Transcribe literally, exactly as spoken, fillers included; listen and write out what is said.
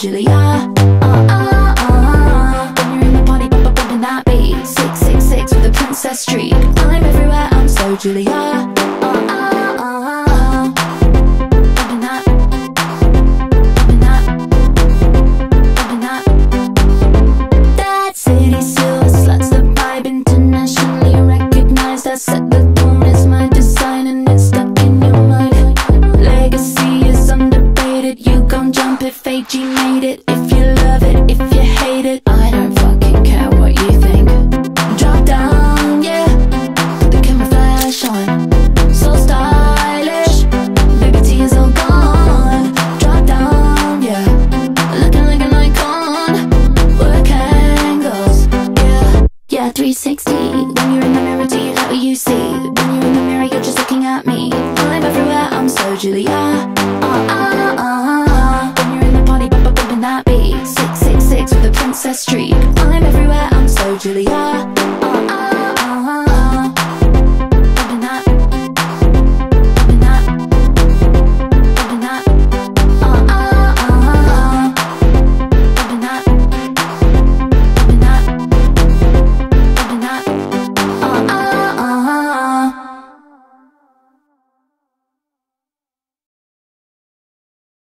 Julia. Uh, uh, uh. When you're in the party, bump, bumping that beat. Six, six, six with a princess streak. I'm everywhere, I'm so Julia. Uh, uh, uh. Bumping that, bumping that, bumping that. That city still sluts the vibe, internationally recognized. I set the tone, it's my design and it's stuck in your mind. Legacy is underrated, you gon' jump if A G made it. If you love it, if you hate it, I don't fucking care what you think. Drop down, yeah, put the camera flash on. So stylish, baby T is all gone. Drop down, yeah, looking like an icon. Work angles, yeah, yeah, three sixty. When you're in the mirror, do you like what you see? When you're in the mirror, you're just looking at me. I'm everywhere, I'm so Julia. Uh, uh, uh. When you're in the party, bump, bumping that beat. Six, six, six with a princess streak. I'm everywhere, I'm so Julia.